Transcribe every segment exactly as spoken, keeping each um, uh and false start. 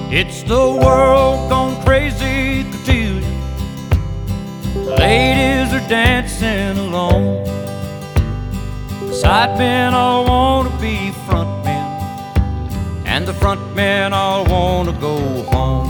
It's the world gone crazy, cotillion. The ladies are dancing alone. The side men all wanna be front men, and the front men all wanna go home.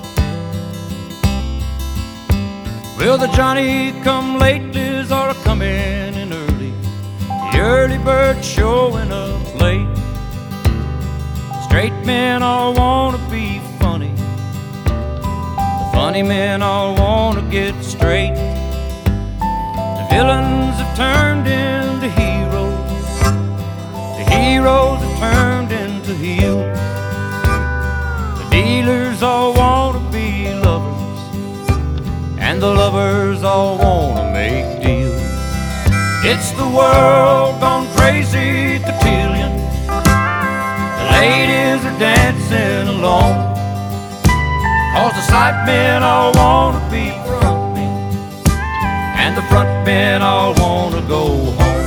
Well, the Johnny-come-latelys are coming in early, the early bird showing up late. Straight men all wanna be funny, the funny men all wanna get straight. The villains have turned into heroes, the heroes have turned into heels. The dealers all wanna be lovers, and the lovers all wanna make deals. It's the world gone crazy, cotillion. The ladies are dancing alone, 'cause the side men all wanna be front men, and the front men all wanna go home.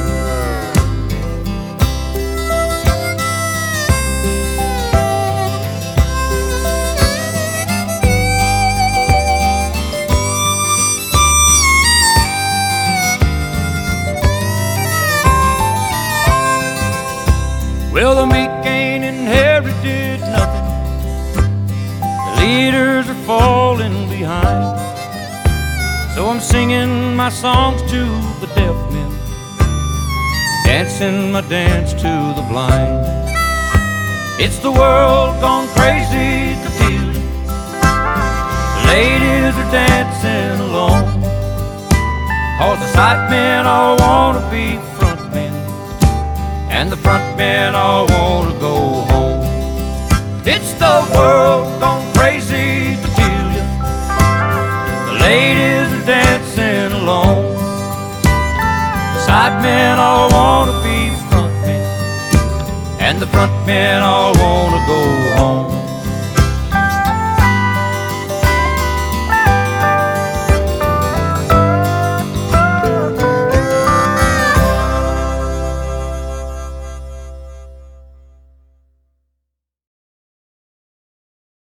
Well, the meek ain't inherited nothing, the leaders are falling behind. So I'm singing my songs to the deaf men, dancing my dance to the blind. It's the world gone crazy, cotillion. The ladies are dancing alone, 'cause the side men all wanna be front men, and the front men all wanna go home. It's the world gone crazy, cotillion. The ladies are dancing alone, the side men all wanna be front men, and the front men all wanna go home.